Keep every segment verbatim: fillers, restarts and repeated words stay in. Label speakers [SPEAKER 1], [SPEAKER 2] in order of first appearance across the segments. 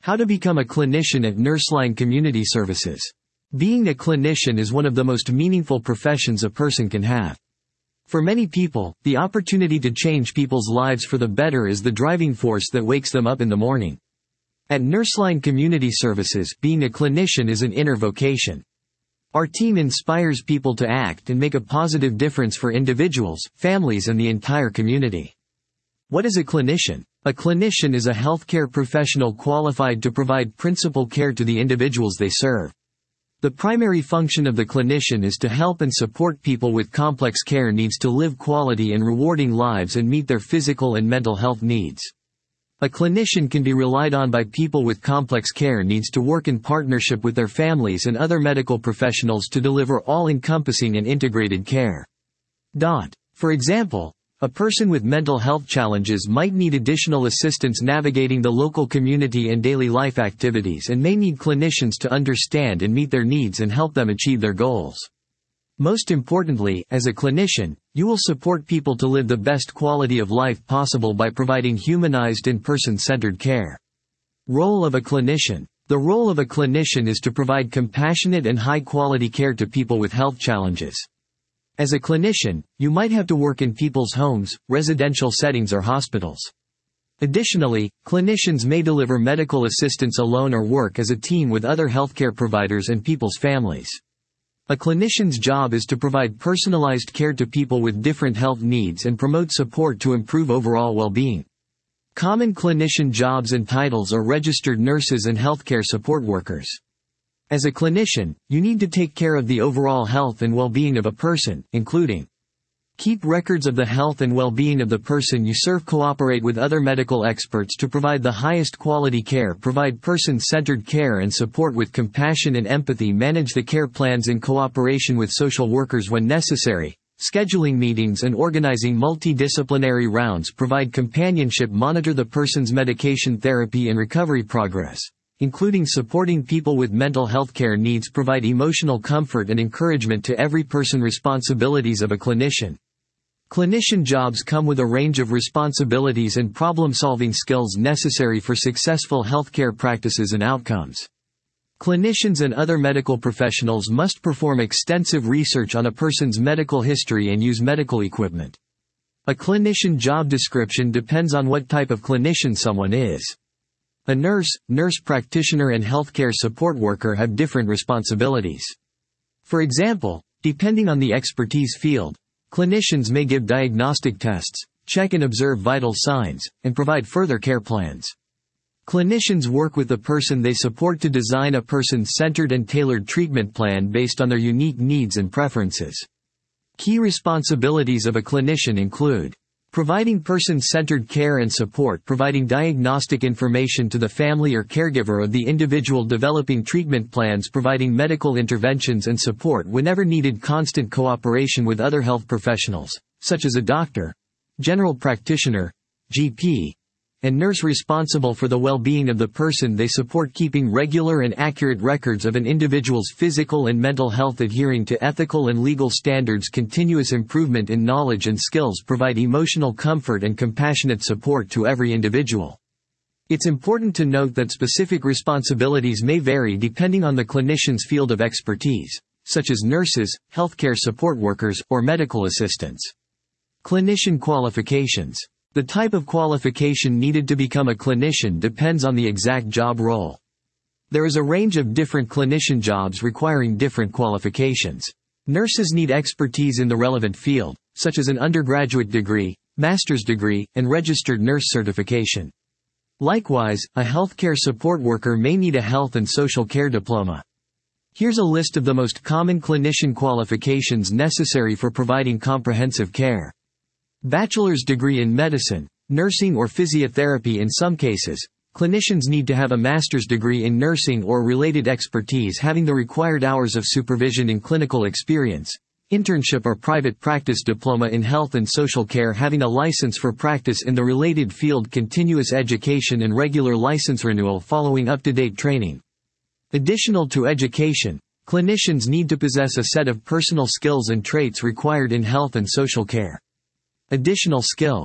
[SPEAKER 1] How to become a clinician at Nurseline Community Services. Being a clinician is one of the most meaningful professions a person can have. For many people, the opportunity to change people's lives for the better is the driving force that wakes them up in the morning. At Nurseline Community Services, being a clinician is an inner vocation. Our team inspires people to act and make a positive difference for individuals, families, and the entire community. What is a clinician? A clinician is a healthcare professional qualified to provide principal care to the individuals they serve. The primary function of the clinician is to help and support people with complex care needs to live quality and rewarding lives and meet their physical and mental health needs. A clinician can be relied on by people with complex care needs to work in partnership with their families and other medical professionals to deliver all-encompassing and integrated care. For example, a person with mental health challenges might need additional assistance navigating the local community and daily life activities and may need clinicians to understand and meet their needs and help them achieve their goals. Most importantly, as a clinician, you will support people to live the best quality of life possible by providing humanized and person-centered care. Role of a clinician. The role of a clinician is to provide compassionate and high-quality care to people with health challenges. As a clinician, you might have to work in people's homes, residential settings, or hospitals. Additionally, clinicians may deliver medical assistance alone or work as a team with other healthcare providers and people's families. A clinician's job is to provide personalized care to people with different health needs and promote support to improve overall well-being. Common clinician jobs and titles are registered nurses and healthcare support workers. As a clinician, you need to take care of the overall health and well-being of a person, including keep records of the health and well-being of the person you serve, cooperate with other medical experts to provide the highest quality care, provide person-centered care and support with compassion and empathy, manage the care plans in cooperation with social workers when necessary, scheduling meetings and organizing multidisciplinary rounds, provide companionship, monitor the person's medication therapy and recovery progress, including supporting people with mental health care needs, provide emotional comfort and encouragement to every person. Responsibilities of a clinician. Clinician jobs come with a range of responsibilities and problem-solving skills necessary for successful healthcare practices and outcomes. Clinicians and other medical professionals must perform extensive research on a person's medical history and use medical equipment. A clinician job description depends on what type of clinician someone is. A nurse, nurse practitioner and healthcare support worker have different responsibilities. For example, depending on the expertise field, clinicians may give diagnostic tests, check and observe vital signs, and provide further care plans. Clinicians work with the person they support to design a person-centered and tailored treatment plan based on their unique needs and preferences. Key responsibilities of a clinician include providing person-centered care and support, providing diagnostic information to the family or caregiver of the individual, developing treatment plans, providing medical interventions and support whenever needed, constant cooperation with other health professionals, such as a doctor, general practitioner, G P, and nurse responsible for the well-being of the person they support, keeping regular and accurate records of an individual's physical and mental health, adhering to ethical and legal standards, continuous improvement in knowledge and skills, provide emotional comfort and compassionate support to every individual. It's important to note that specific responsibilities may vary depending on the clinician's field of expertise, such as nurses, healthcare support workers, or medical assistants. Clinician qualifications. The type of qualification needed to become a clinician depends on the exact job role. There is a range of different clinician jobs requiring different qualifications. Nurses need expertise in the relevant field, such as an undergraduate degree, master's degree, and registered nurse certification. Likewise, a healthcare support worker may need a health and social care diploma. Here's a list of the most common clinician qualifications necessary for providing comprehensive care. Bachelor's degree in medicine, nursing or physiotherapy. In some cases, clinicians need to have a master's degree in nursing or related expertise, having the required hours of supervision in clinical experience, internship or private practice, diploma in health and social care, having a license for practice in the related field, continuous education and regular license renewal following up-to-date training. Additional to education, clinicians need to possess a set of personal skills and traits required in health and social care. Additional skills.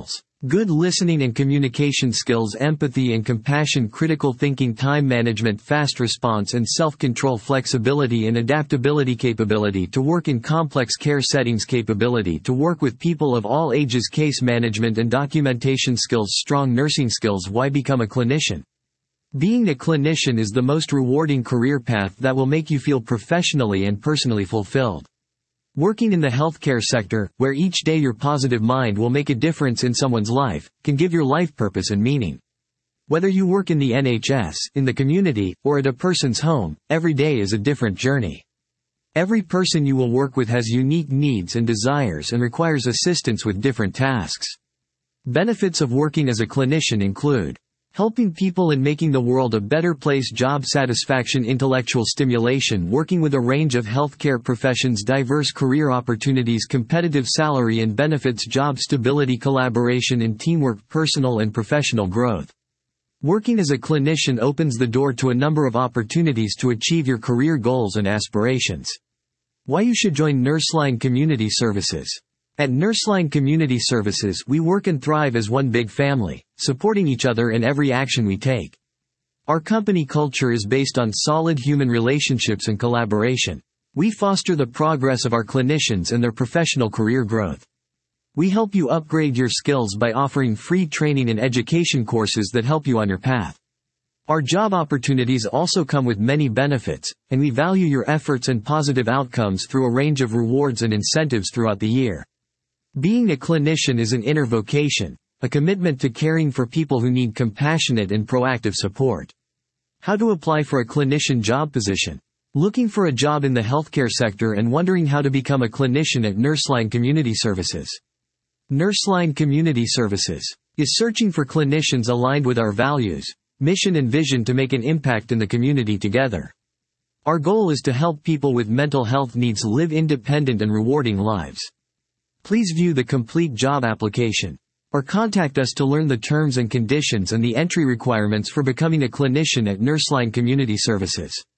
[SPEAKER 1] Good listening and communication skills, empathy and compassion, critical thinking, time management, fast response and self-control, flexibility and adaptability, capability to work in complex care settings, capability to work with people of all ages, case management and documentation skills, strong nursing skills. Why become a clinician? Being a clinician is the most rewarding career path that will make you feel professionally and personally fulfilled. Working in the healthcare sector, where each day your positive mind will make a difference in someone's life, can give your life purpose and meaning. Whether you work in the N H S, in the community, or at a person's home, every day is a different journey. Every person you will work with has unique needs and desires and requires assistance with different tasks. Benefits of working as a clinician include helping people and making the world a better place, job satisfaction, intellectual stimulation, working with a range of healthcare professions, diverse career opportunities, competitive salary and benefits, job stability, collaboration and teamwork, personal and professional growth. Working as a clinician opens the door to a number of opportunities to achieve your career goals and aspirations. Why you should join Nurseline Community Services. At Nurseline Community Services, we work and thrive as one big family, supporting each other in every action we take. Our company culture is based on solid human relationships and collaboration. We foster the progress of our clinicians and their professional career growth. We help you upgrade your skills by offering free training and education courses that help you on your path. Our job opportunities also come with many benefits, and we value your efforts and positive outcomes through a range of rewards and incentives throughout the year. Being a clinician is an inner vocation, a commitment to caring for people who need compassionate and proactive support. How to apply for a clinician job position? Looking for a job in the healthcare sector and wondering how to become a clinician at Nurseline Community Services. Nurseline Community Services is searching for clinicians aligned with our values, mission and vision to make an impact in the community together. Our goal is to help people with mental health needs live independent and rewarding lives. Please view the complete job application, or contact us to learn the terms and conditions and the entry requirements for becoming a clinician at Nurseline Community Services.